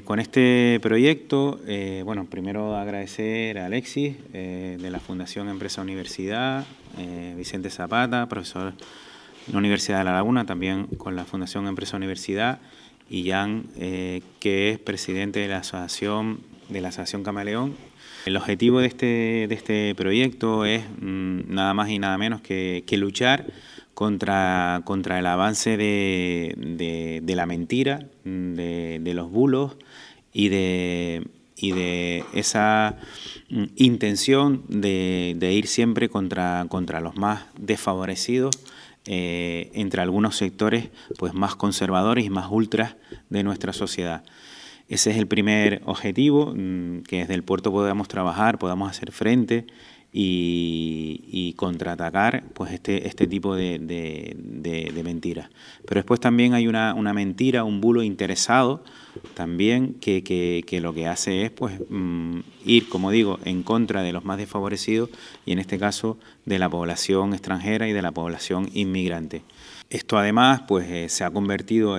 Con este proyecto, bueno, primero agradecer a Alexis de la Fundación Empresa Universidad, Vicente Zapata, profesor en la Universidad de La Laguna, también con la Fundación Empresa Universidad, y Jan, que es presidente de la Asociación Camaleón. El objetivo de este proyecto es nada más y nada menos que luchar contra el avance de la mentira, de los bulos y de esa intención de ir siempre contra los más desfavorecidos, entre algunos sectores pues más conservadores y más ultras de nuestra sociedad. Ese es el primer objetivo, que desde el puerto podamos trabajar, podamos hacer frente y contraatacar pues este tipo de mentiras. Pero después también hay una mentira, un bulo interesado también que lo que hace es pues ir, como digo, en contra de los más desfavorecidos y en este caso de la población extranjera y de la población inmigrante. Esto además pues se ha convertido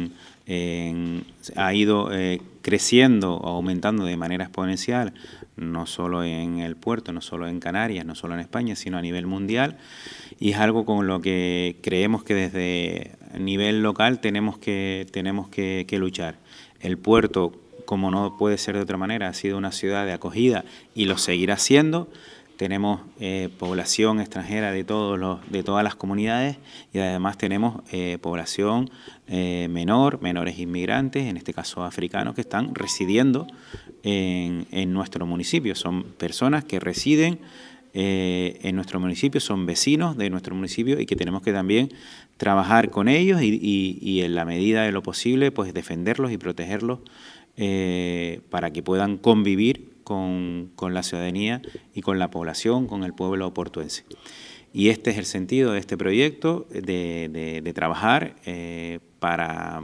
ha ido creciendo o aumentando de manera exponencial, no solo en el puerto, no solo en Canarias, no solo en España, sino a nivel mundial, y es algo con lo que creemos que desde nivel local tenemos que luchar. El puerto, como no puede ser de otra manera, ha sido una ciudad de acogida y lo seguirá siendo. Tenemos población extranjera de todas las comunidades y además tenemos población menores inmigrantes, en este caso africanos, que están residiendo en nuestro municipio. Son personas que residen en nuestro municipio, son vecinos de nuestro municipio y que tenemos que también trabajar con ellos y en la medida de lo posible pues defenderlos y protegerlos para que puedan convivir con la ciudadanía y con la población, con el pueblo portuense. Y este es el sentido de este proyecto, de trabajar para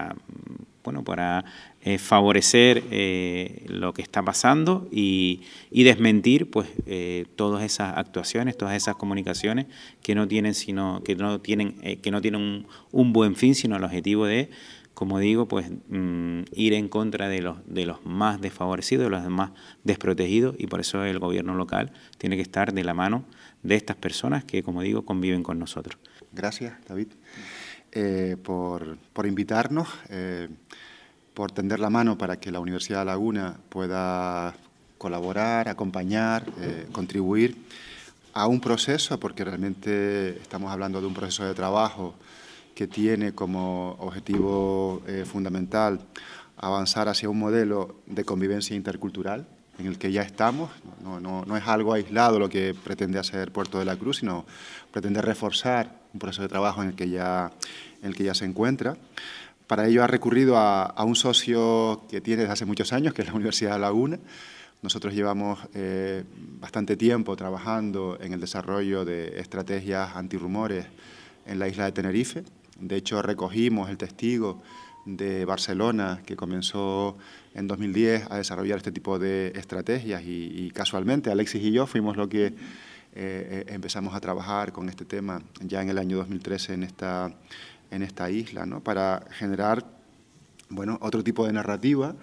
favorecer lo que está pasando y desmentir pues todas esas actuaciones, todas esas comunicaciones que no tienen un buen fin, sino el objetivo de, como digo, pues ir en contra de los más desfavorecidos, de los más desprotegidos, y por eso el gobierno local tiene que estar de la mano de estas personas que, como digo, conviven con nosotros. Gracias, David, por invitarnos, por tender la mano para que la Universidad de La Laguna pueda colaborar, acompañar, contribuir a un proceso, porque realmente estamos hablando de un proceso de trabajo que tiene como objetivo fundamental avanzar hacia un modelo de convivencia intercultural en el que ya estamos. No es algo aislado lo que pretende hacer Puerto de la Cruz, sino pretende reforzar un proceso de trabajo en el que ya se encuentra. Para ello ha recurrido a un socio que tiene desde hace muchos años, que es la Universidad de La Laguna. Nosotros llevamos bastante tiempo trabajando en el desarrollo de estrategias antirrumores en la isla de Tenerife. De hecho, recogimos el testigo de Barcelona, que comenzó en 2010 a desarrollar este tipo de estrategias y casualmente Alexis y yo fuimos los que empezamos a trabajar con este tema ya en el año 2013 en esta isla, ¿no? Para generar otro tipo de narrativa,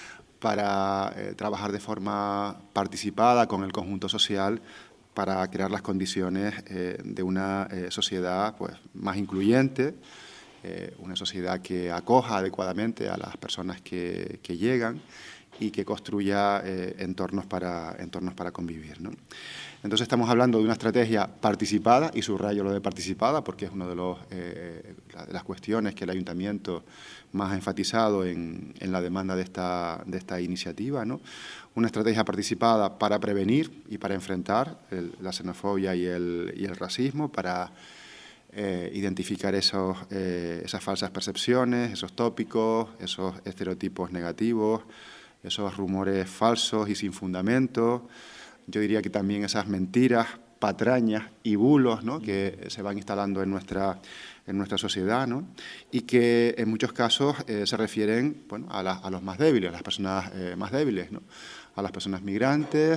para trabajar de forma participada con el conjunto social, para crear las condiciones de una sociedad pues, más incluyente, una sociedad que acoja adecuadamente a las personas que llegan y que construya entornos para convivir, ¿no? Entonces estamos hablando de una estrategia participada, y subrayo lo de participada porque es una de las cuestiones que el Ayuntamiento más ha enfatizado en la demanda de esta iniciativa, ¿no? Una estrategia participada para prevenir y para enfrentar la xenofobia y el racismo, para identificar esas falsas percepciones, esos tópicos, esos estereotipos negativos, esos rumores falsos y sin fundamento. Yo diría que también esas mentiras, patrañas y bulos, ¿no? Que se van instalando en nuestra sociedad, ¿no? Y que en muchos casos se refieren a los más débiles, a las personas más débiles, ¿no? A las personas migrantes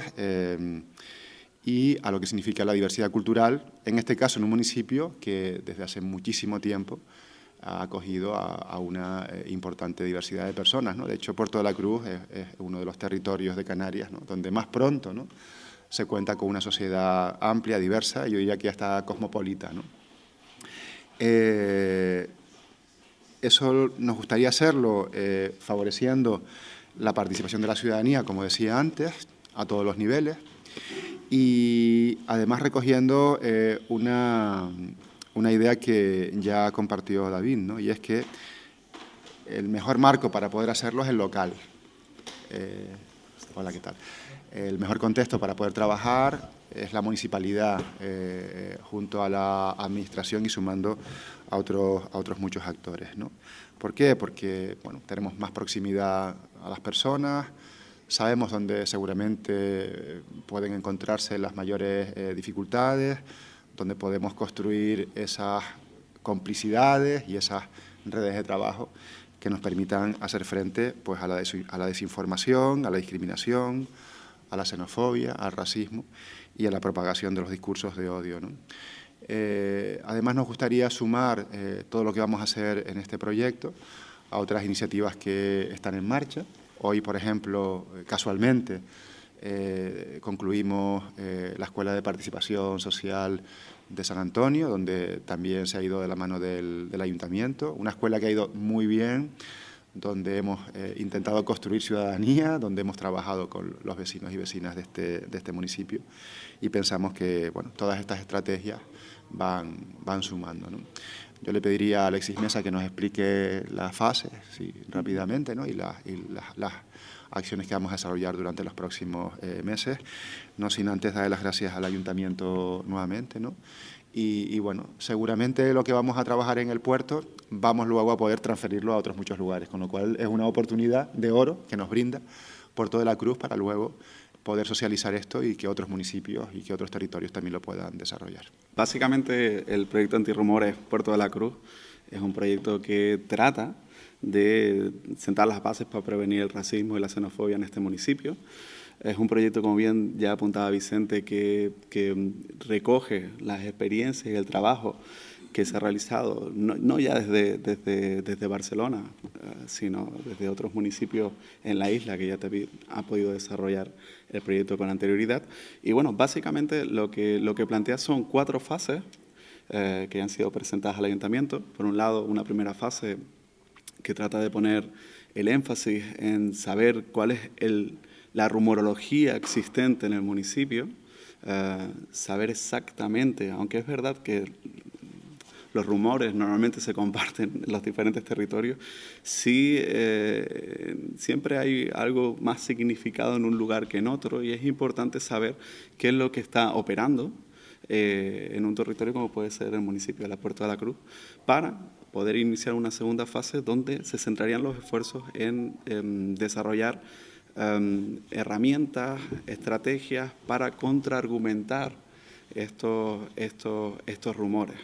y a lo que significa la diversidad cultural, en este caso en un municipio que desde hace muchísimo tiempo ha acogido a una importante diversidad de personas, ¿no? De hecho, Puerto de la Cruz es uno de los territorios de Canarias, ¿no?, donde más pronto, ¿no?, se cuenta con una sociedad amplia, diversa, y yo diría que hasta cosmopolita, ¿no? Eso nos gustaría hacerlo favoreciendo la participación de la ciudadanía, como decía antes, a todos los niveles, y además recogiendo una idea que ya compartió David, ¿no?, y es que el mejor marco para poder hacerlo es el local. Hola, ¿qué tal? El mejor contexto para poder trabajar es la municipalidad, junto a la administración y sumando a otros muchos actores, ¿no? ¿Por qué? Porque, bueno, tenemos más proximidad a las personas, sabemos dónde seguramente pueden encontrarse las mayores dificultades, donde podemos construir esas complicidades y esas redes de trabajo que nos permitan hacer frente, pues, a la desinformación, a la discriminación, a la xenofobia, al racismo y a la propagación de los discursos de odio, ¿no? Además, nos gustaría sumar todo lo que vamos a hacer en este proyecto a otras iniciativas que están en marcha. Hoy, por ejemplo, casualmente, concluimos la Escuela de Participación Social de San Antonio, donde también se ha ido de la mano del Ayuntamiento. Una escuela que ha ido muy bien, donde hemos intentado construir ciudadanía, donde hemos trabajado con los vecinos y vecinas de este municipio, y pensamos que, bueno, todas estas estrategias van sumando, ¿no? Yo le pediría a Alexis Mesa que nos explique las fases, sí, rápidamente, ¿no?, y las acciones que vamos a desarrollar durante los próximos meses, no sin antes darle las gracias al Ayuntamiento nuevamente, ¿no? Y bueno, seguramente lo que vamos a trabajar en el puerto vamos luego a poder transferirlo a otros muchos lugares, con lo cual es una oportunidad de oro que nos brinda Puerto de la Cruz para luego poder socializar esto y que otros municipios y que otros territorios también lo puedan desarrollar. Básicamente, el proyecto Antirrumores Puerto de la Cruz es un proyecto que trata de sentar las bases para prevenir el racismo y la xenofobia en este municipio. Es un proyecto, como bien ya apuntaba Vicente, que recoge las experiencias y el trabajo que se ha realizado, no ya desde Barcelona, sino desde otros municipios en la isla que ya ha podido desarrollar el proyecto con anterioridad. Y bueno, básicamente lo que plantea son 4 fases que han sido presentadas al Ayuntamiento. Por un lado, una primera fase que trata de poner el énfasis en saber cuál es la rumorología existente en el municipio, saber exactamente, aunque es verdad que los rumores normalmente se comparten en los diferentes territorios, sí, siempre hay algo más significado en un lugar que en otro, y es importante saber qué es lo que está operando en un territorio como puede ser el municipio de la Puerta de la Cruz, para poder iniciar una segunda fase donde se centrarían los esfuerzos en desarrollar herramientas, estrategias para contraargumentar estos rumores.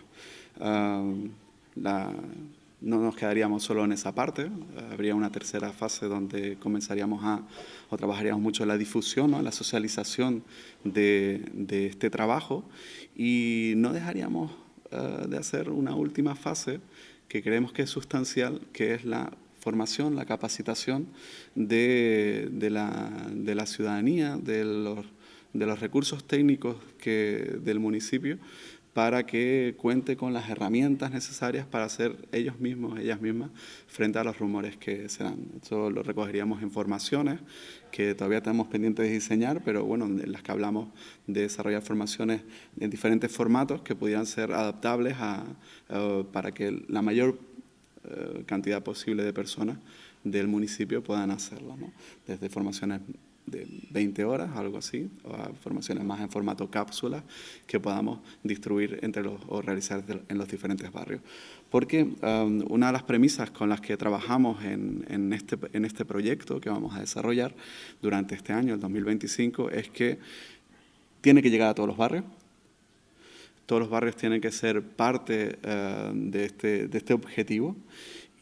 No nos quedaríamos solo en esa parte, habría una tercera fase donde comenzaríamos o trabajaríamos mucho en la difusión, ¿no?, en la socialización de este trabajo, y no dejaríamos de hacer una última fase que creemos que es sustancial, que es la formación, la capacitación de la ciudadanía, de los recursos técnicos del municipio, para que cuente con las herramientas necesarias para ser ellos mismos, ellas mismas, frente a los rumores que se dan. Eso lo recogeríamos en formaciones que todavía tenemos pendientes de diseñar, pero bueno, en las que hablamos de desarrollar formaciones en diferentes formatos que pudieran ser adaptables para que la mayor cantidad posible de personas del municipio puedan hacerlo, ¿no? Desde formaciones de 20 horas, algo así, o a formaciones más en formato cápsula que podamos distribuir o realizar en los diferentes barrios. Porque una de las premisas con las que trabajamos en este proyecto que vamos a desarrollar durante este año, el 2025, es que tiene que llegar a todos los barrios. Todos los barrios tienen que ser parte de este objetivo,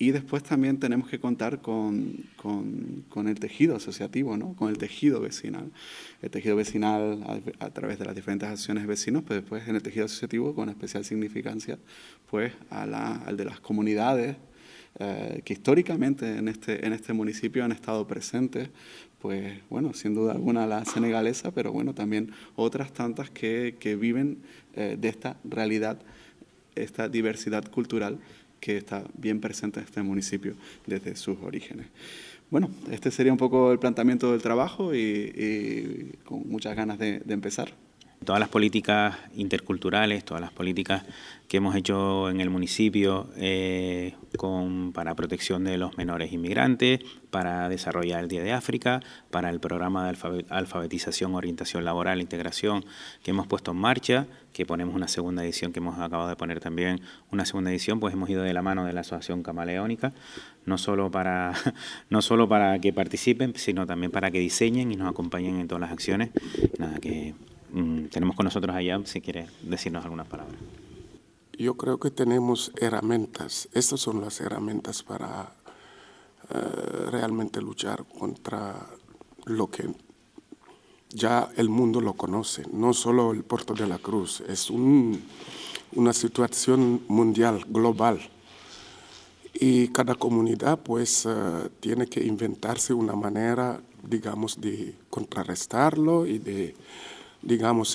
Y después también tenemos que contar con el tejido asociativo, ¿no? Con el tejido vecinal. El tejido vecinal a través de las diferentes acciones de vecinos, pero después en el tejido asociativo con especial significancia pues, al de las comunidades que históricamente en este municipio han estado presentes, pues bueno, sin duda alguna la senegalesa, pero bueno, también otras tantas que viven de esta realidad, esta diversidad cultural que está bien presente en este municipio desde sus orígenes. Bueno, este sería un poco el planteamiento del trabajo y con muchas ganas de empezar. Todas las políticas interculturales, todas las políticas que hemos hecho en el municipio para protección de los menores inmigrantes, para desarrollar el Día de África, para el programa de alfabetización, orientación laboral, integración que hemos puesto en marcha, que ponemos una segunda edición, que hemos acabado de poner también una segunda edición, pues hemos ido de la mano de la Asociación Camaleónica, no solo para que participen, sino también para que diseñen y nos acompañen en todas las acciones. Nada, que tenemos con nosotros allá, si quiere decirnos algunas palabras. Yo creo que tenemos herramientas. Estas son las herramientas para realmente luchar contra lo que ya el mundo lo conoce. No solo el Puerto de la Cruz, es una situación mundial, global. Y cada comunidad pues tiene que inventarse una manera, digamos, de contrarrestarlo y de, digamos,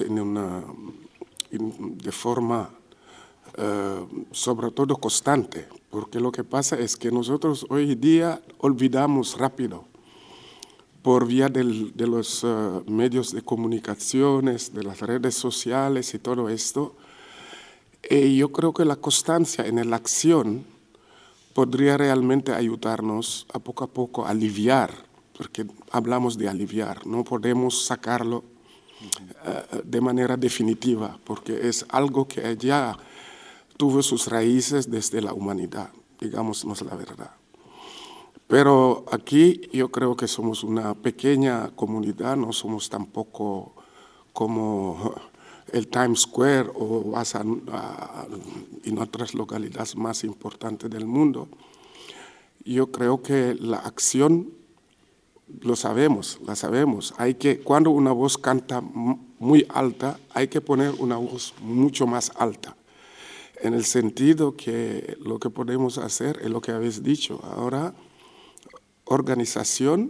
de forma sobre todo constante, porque lo que pasa es que nosotros hoy día olvidamos rápido por vía de los medios de comunicaciones, de las redes sociales y todo esto. Yo creo que la constancia en la acción podría realmente ayudarnos a poco aliviar, porque hablamos de aliviar, no podemos sacarlo de manera definitiva, porque es algo que ya tuvo sus raíces desde la humanidad, digámonos la verdad. Pero aquí yo creo que somos una pequeña comunidad, no somos tampoco como el Times Square o en otras localidades más importantes del mundo. Yo creo que la acción la sabemos. Cuando una voz canta muy alta, hay que poner una voz mucho más alta. En el sentido que lo que podemos hacer es lo que habéis dicho. Ahora, organización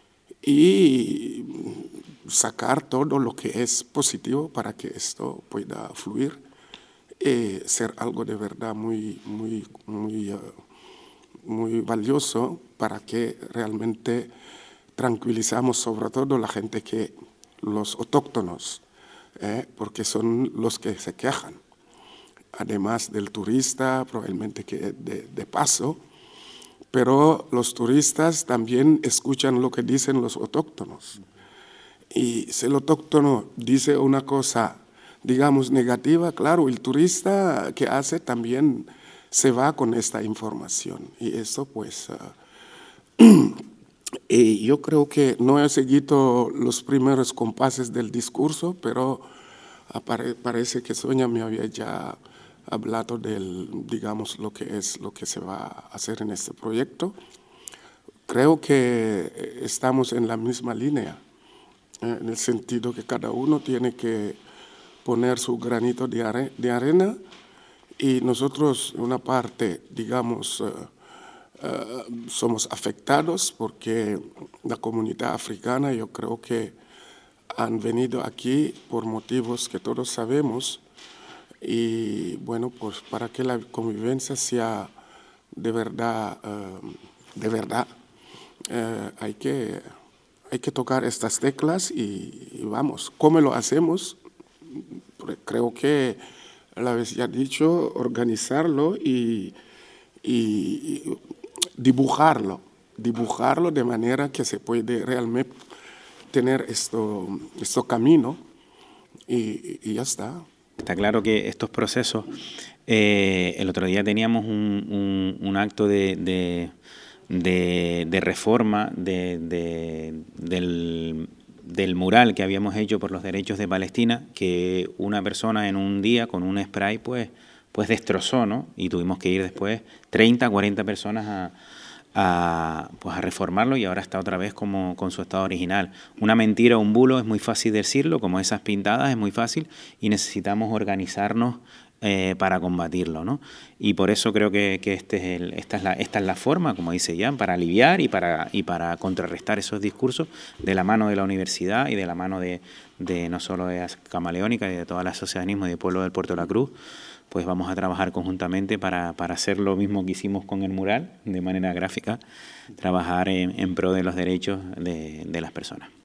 y sacar todo lo que es positivo para que esto pueda fluir y ser algo de verdad muy valioso para que realmente tranquilizamos sobre todo la gente los autóctonos, porque son los que se quejan. Además del turista, probablemente que de paso, pero los turistas también escuchan lo que dicen los autóctonos. Y si el autóctono dice una cosa, digamos, negativa, claro, el turista que hace también se va con esta información. Y eso, pues, yo creo que no he seguido los primeros compases del discurso, pero parece que Sonia me había ya hablado digamos, lo que se va a hacer en este proyecto. Creo que estamos en la misma línea, en el sentido que cada uno tiene que poner su granito de arena y nosotros, en una parte, digamos, somos afectados porque la comunidad africana, yo creo que han venido aquí por motivos que todos sabemos. Y bueno, pues para que la convivencia sea de verdad, hay que tocar estas teclas y vamos. ¿Cómo lo hacemos? Creo que, a la vez ya dicho, organizarlo y dibujarlo de manera que se puede realmente tener esto camino y ya está. Está claro que estos procesos, el otro día teníamos un acto de reforma del mural que habíamos hecho por los derechos de Palestina, que una persona en un día con un spray pues pues destrozó, ¿no? Y tuvimos que ir después 30, 40 personas a reformarlo, y ahora está otra vez como con su estado original. Una mentira o un bulo es muy fácil decirlo, como esas pintadas es muy fácil, y necesitamos organizarnos para combatirlo, ¿no? Y por eso creo que esta es la forma, como dice Jan, para aliviar y para contrarrestar esos discursos, de la mano de la universidad y de la mano de no solo de Camaleónica y de toda la asociacionismo y del pueblo del Puerto de la Cruz. Pues vamos a trabajar conjuntamente para hacer lo mismo que hicimos con el mural, de manera gráfica, trabajar en pro de los derechos de las personas.